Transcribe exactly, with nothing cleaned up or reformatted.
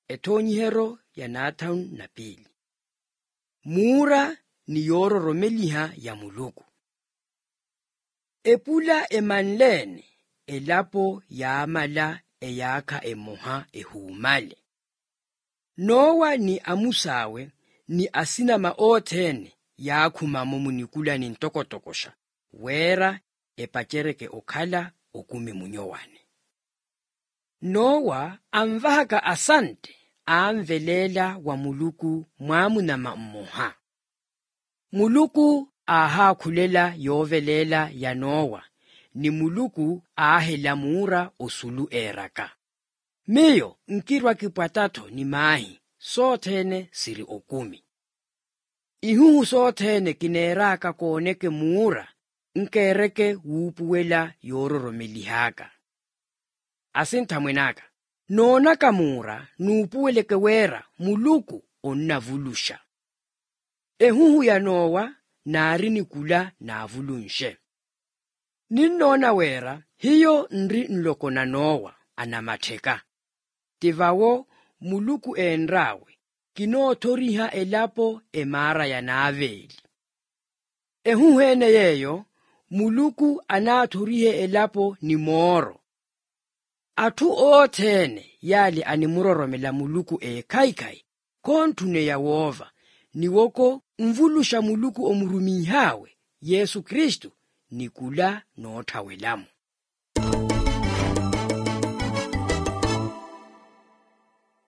etonyihero ya Nathan na pili. Mura ni yororomeliha ya Muluku. Epula emanlene elapo yaamala eyakha emoha ehumale. Nowa ni amusawe ni asinama othene yakhumamo munikula ni ntokotokosha wera epachereke okhala okumi munyowane. Nowa amvahaka asante amvelela wa Muluku mwamunama mmoha. Muluku aha khulela yovelela ya Nowa ni Muluku ahela mura osulu eraka. Miyo nkirwa kipwatato ni mahi sothene siri okumi. Ihuhu sothene kineraka koneke mura nkereke wupuwela yororomelihaka. Asinta mwenaka, nona kamura nupuweleke wera Muluku onnavulusha. Ehuhu ya Nowa nari nikula navulunshe. Ninona wera hiyo nri nloko na Nowa anamatheka. Tivawo Muluku enrawe kinothoriha elapo emara ya naveli. Ehuhene yeyo Muluku anathorihe elapo ni moro. Athu othene yali animuroromela Muluku ekhaikhai konthune ya wova niwoko mvulusha Muluku omurumihawe Yesu Kristu nikula nothawelamu.